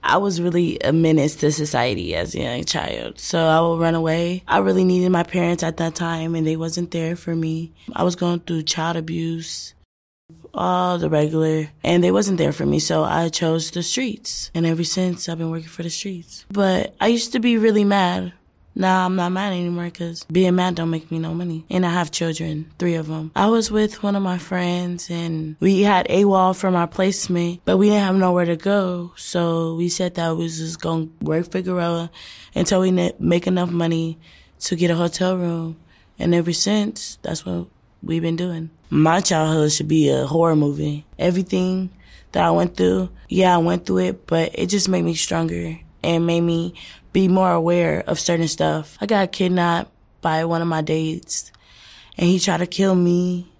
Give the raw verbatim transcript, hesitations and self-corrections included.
I was really a menace to society as a young child. So I would run away. I really needed my parents at that time, and they wasn't there for me. I was going through child abuse, all the regular, and they wasn't there for me, so I chose the streets. And ever since, I've been working for the streets. But I used to be really mad. Now I'm not mad anymore because being mad don't make me no money. And I have children, three of them. I was with one of my friends, and we had AWOL from our placement, but we didn't have nowhere to go. So we said that we was just going to work Figueroa until we make enough money to get a hotel room. And ever since, that's what we've been doing. My childhood should be a horror movie. Everything that I went through, yeah, I went through it, but it just made me stronger and made me be more aware of certain stuff. I got kidnapped by one of my dates, and he tried to kill me.